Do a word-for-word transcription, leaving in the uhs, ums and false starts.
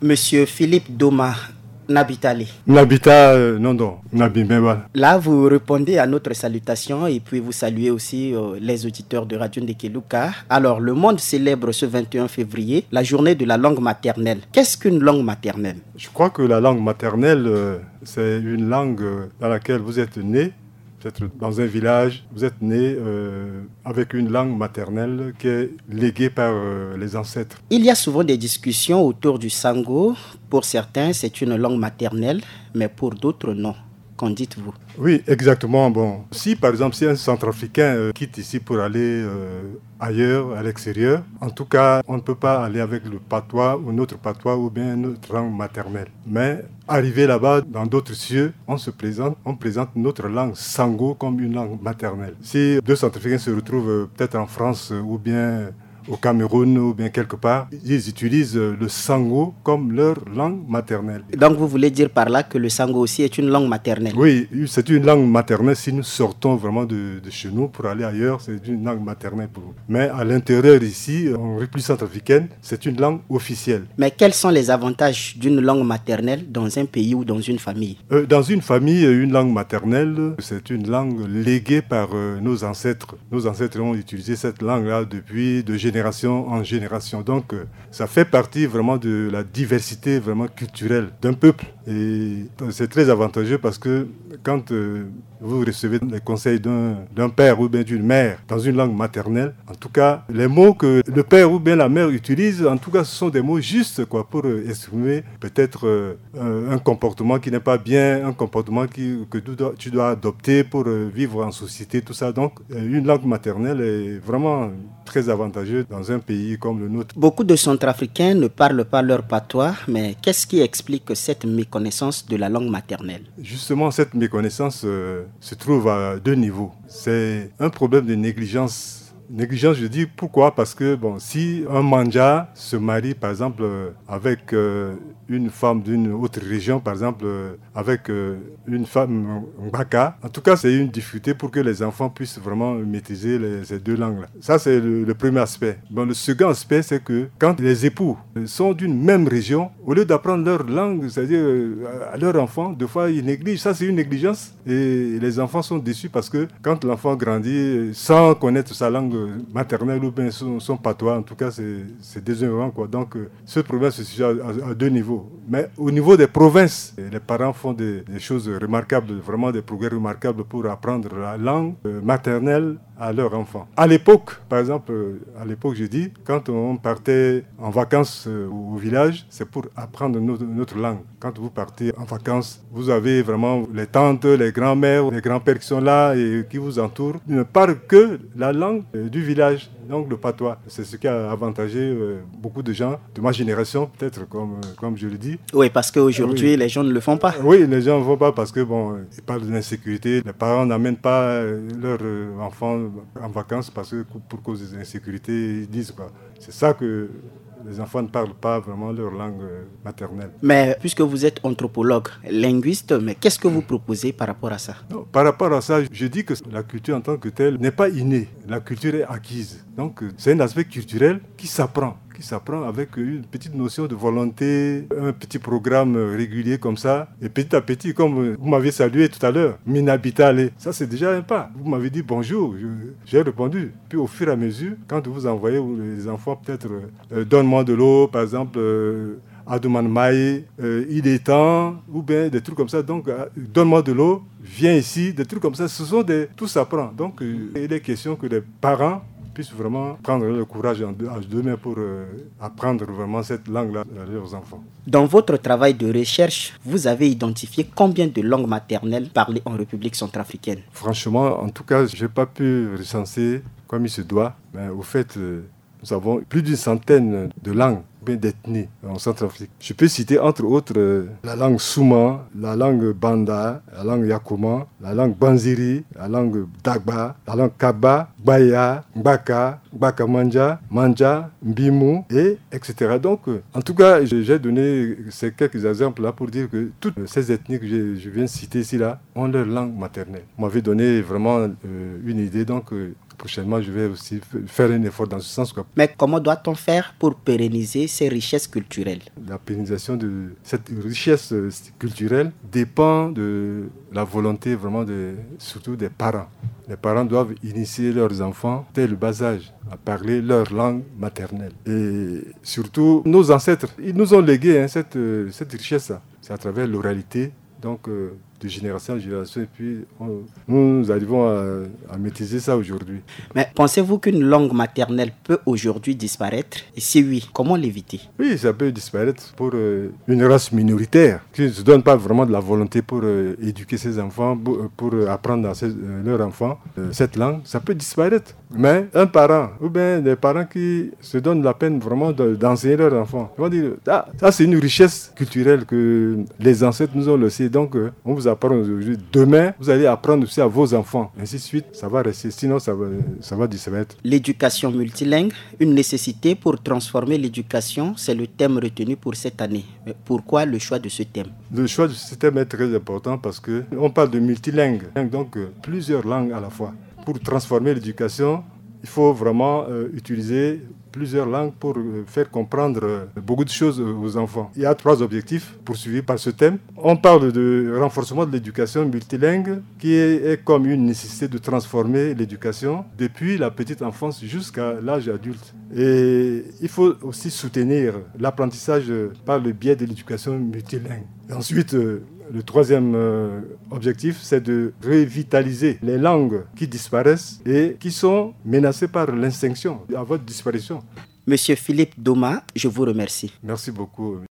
Monsieur Philippe Doma, Nabitali. Nabita, euh, non, non, Nabimeba. Là, vous répondez à notre salutation et puis vous saluez aussi euh, les auditeurs de Radio Ndekeluka. Alors, le monde célèbre ce vingt et un février la journée de la langue maternelle. Qu'est-ce qu'une langue maternelle? Je crois que la langue maternelle, euh, c'est une langue euh, dans laquelle vous êtes né. Peut-être dans un village, vous êtes né euh, avec une langue maternelle qui est léguée par euh, les ancêtres. Il y a souvent des discussions autour du sango. Pour certains, c'est une langue maternelle, mais pour d'autres, non. Qu'en dites-vous? Oui, exactement. Bon, si par exemple, si un Centrafricain euh, quitte ici pour aller euh, ailleurs, à l'extérieur, en tout cas, on ne peut pas aller avec le patois ou notre patois ou bien notre langue maternelle. Mais arrivé là-bas, dans d'autres cieux, on se présente, on présente notre langue sango comme une langue maternelle. Si deux Centrafricains se retrouvent euh, peut-être en France euh, ou bien au Cameroun ou bien quelque part, ils utilisent le sango comme leur langue maternelle. Donc vous voulez dire par là que le sango aussi est une langue maternelle? Oui, c'est une langue maternelle. Si nous sortons vraiment de, de chez nous pour aller ailleurs, c'est une langue maternelle pour nous. Mais à l'intérieur ici, en République centrafricaine, c'est une langue officielle. Mais quels sont les avantages d'une langue maternelle dans un pays ou dans une famille? euh, Dans une famille, une langue maternelle, c'est une langue léguée par euh, nos ancêtres. Nos ancêtres ont utilisé cette langue-là depuis de génération génération en génération. Donc, euh, ça fait partie vraiment de la diversité vraiment culturelle d'un peuple. Et c'est très avantageux parce que quand euh, vous recevez les conseils d'un, d'un père ou bien d'une mère dans une langue maternelle, en tout cas, les mots que le père ou bien la mère utilise, en tout cas, ce sont des mots justes quoi, pour euh, exprimer peut-être euh, un, un comportement qui n'est pas bien, un comportement qui, que tu dois, tu dois adopter pour euh, vivre en société, tout ça. Donc, une langue maternelle est vraiment très avantageuse dans un pays comme le nôtre. Beaucoup de Centrafricains ne parlent pas leur patois, mais qu'est-ce qui explique cette méconnaissance de la langue maternelle? Justement, cette méconnaissance euh, se trouve à deux niveaux. C'est un problème de négligence. Négligence, je dis pourquoi? Parce que bon, si un manja se marie, par exemple, euh, avec euh, une femme d'une autre région, par exemple, euh, avec euh, une femme Mbaka, en tout cas, c'est une difficulté pour que les enfants puissent vraiment maîtriser les, ces deux langues-là. Ça, c'est le, le premier aspect. Bon, le second aspect, c'est que quand les époux sont d'une même région, au lieu d'apprendre leur langue, c'est-à-dire euh, à leurs enfants, deux fois, ils négligent. Ça, c'est une négligence. Et les enfants sont déçus parce que quand l'enfant grandit sans connaître sa langue maternelle ou bien son, son patois, en tout cas, c'est, c'est déshonorant, quoi. Donc, euh, ce problème se situe à, à, à deux niveaux. Mais au niveau des provinces, les parents font des, des choses remarquables, vraiment des progrès remarquables pour apprendre la langue euh, maternelle à leurs enfants. À l'époque, par exemple, euh, à l'époque, je dis, quand on partait en vacances euh, au village, c'est pour apprendre notre, notre langue. Quand vous partez en vacances, vous avez vraiment les tantes, les grands-mères, les grands-pères qui sont là et qui vous entourent. Ils ne parlent que la langue euh, du village, donc le patois. C'est ce qui a avantagé euh, beaucoup de gens de ma génération, peut-être, comme, euh, comme je le dis. Oui, parce qu'aujourd'hui, oui. Les gens ne le font pas. Oui, les gens ne le font pas parce que, bon, ils parlent de l'insécurité. Les parents n'amènent pas euh, leurs euh, enfants en vacances parce que pour cause de l'insécurité, ils disent quoi. C'est ça que les enfants ne parlent pas vraiment leur langue maternelle. Mais puisque vous êtes anthropologue, linguiste, mais qu'est-ce que vous proposez par rapport à ça? Non, par rapport à ça, je dis que la culture en tant que telle n'est pas innée. La culture est acquise. Donc c'est un aspect culturel qui s'apprend. qui s'apprend avec une petite notion de volonté, un petit programme régulier comme ça. Et petit à petit, comme vous m'aviez salué tout à l'heure, Minabitale, ça c'est déjà un pas. Vous m'avez dit bonjour, je, j'ai répondu. Puis au fur et à mesure, quand vous envoyez les enfants peut-être, euh, donne-moi de l'eau, par exemple, euh, Adouman Maï, euh, il est temps, ou bien des trucs comme ça. Donc, euh, donne-moi de l'eau, viens ici, des trucs comme ça. Ce sont des... Tout s'apprend. Donc, euh, il est question que les parents puissent vraiment prendre le courage en deux, en deux mains pour euh, apprendre vraiment cette langue-là à leurs enfants. Dans votre travail de recherche, vous avez identifié combien de langues maternelles parlées en République centrafricaine? Franchement, en tout cas, je n'ai pas pu recenser comme il se doit. Mais au fait, euh, nous avons plus d'une centaine de langues, bien d'ethnies en Centrafrique. Je peux citer entre autres euh, la langue Souma, la langue Banda, la langue Yakoma, la langue Banziri, la langue Dagba, la langue Kaba, Baya, Mbaka, Mbaka Manja, Manja, Mbimu, et etc. Donc, euh, en tout cas, j'ai donné ces quelques exemples-là pour dire que toutes ces ethnies que je viens de citer ici-là ont leur langue maternelle. Vous m'avez donné vraiment euh, une idée. Donc, euh, prochainement, je vais aussi faire un effort dans ce sens, quoi. Mais comment doit-on faire pour pérenniser ces richesses culturelles? La pérennisation de cette richesse culturelle dépend de la volonté vraiment de, surtout des parents. Les parents doivent initier leurs enfants dès le bas âge à parler leur langue maternelle. Et surtout, nos ancêtres, ils nous ont légué hein, cette, cette richesse. C'est à travers l'oralité, donc euh, de génération en génération, et puis on, nous arrivons à, à maîtriser ça aujourd'hui. Mais pensez-vous qu'une langue maternelle peut aujourd'hui disparaître? Et si oui, comment l'éviter? Oui, ça peut disparaître pour euh, une race minoritaire qui ne se donne pas vraiment de la volonté pour euh, éduquer ses enfants, pour, pour euh, apprendre à ses, euh, leurs enfants euh, cette langue. Ça peut disparaître. Mais un parent, ou bien des parents qui se donnent la peine vraiment de, d'enseigner leurs enfants, ils vont dire, ah, ça c'est une richesse culturelle que les ancêtres nous ont laissée, donc euh, on vous apprend aujourd'hui. Demain, vous allez apprendre aussi à vos enfants. Ainsi de suite, ça va rester, sinon ça va, ça va disparaître. L'éducation multilingue, une nécessité pour transformer l'éducation, c'est le thème retenu pour cette année. Mais pourquoi le choix de ce thème? Le choix de ce thème est très important parce qu'on parle de multilingue, donc euh, plusieurs langues à la fois. Pour transformer l'éducation, il faut vraiment euh, utiliser plusieurs langues pour euh, faire comprendre euh, beaucoup de choses aux enfants. Il y a trois objectifs poursuivis par ce thème. On parle de renforcement de l'éducation multilingue qui est, est comme une nécessité de transformer l'éducation depuis la petite enfance jusqu'à l'âge adulte. Et il faut aussi soutenir l'apprentissage par le biais de l'éducation multilingue. Et ensuite, euh, le troisième euh, objectif, c'est de revitaliser les langues qui disparaissent et qui sont menacées par l'extinction, à votre disparition. Monsieur Philippe Doma, je vous remercie. Merci beaucoup.